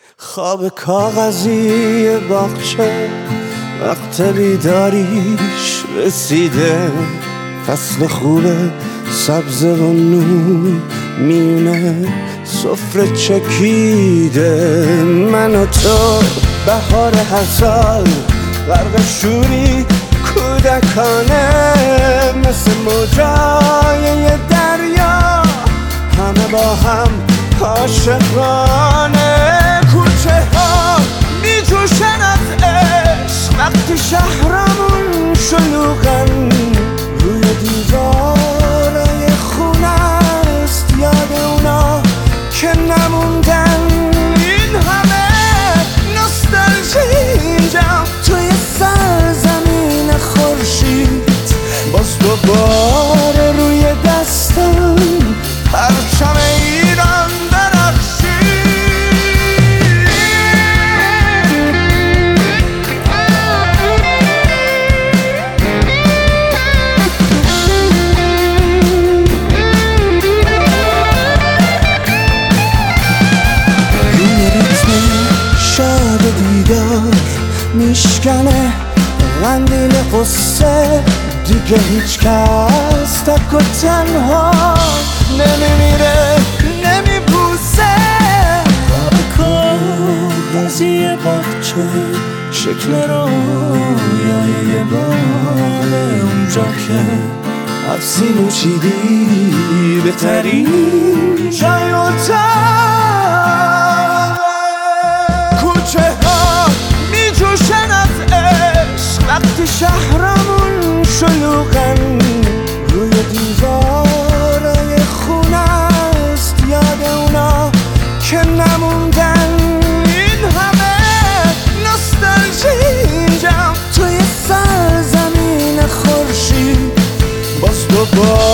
خواب کاغذی باغچه وقت بیداریش رسیده، فصل خوبه سبز و نور میونه سفره چکیده. من و تو بهار هر سال غرق شوری کودکانه، مثل موجای دریا همه با هم عاشقانه. کوچه ها می جوشن از عشق وقتی شهرمون شلوغن، روی دیوارای خونه است یاد اونا که نموندن. این همه نوستالژی اینجا توی سرزمین خورشید، باز دوباره روی دستم پرچم ایران میشکنه قندیل قصه، دیگه هیچ کس تک و تنها نمیمیره نمیپوسه. خواب کاغذی باغچه شکل رویای یه باغ، اونجا که افسین و چیدی بهترین جای اتاق. کوچه ها می جوشن از عشق وقتی شهرمون شلوغن، روی دیوارای خونه است یاد اونا که نموندن. این همه نوستالژی اینجا توی سرزمین خورشید، باز دوباره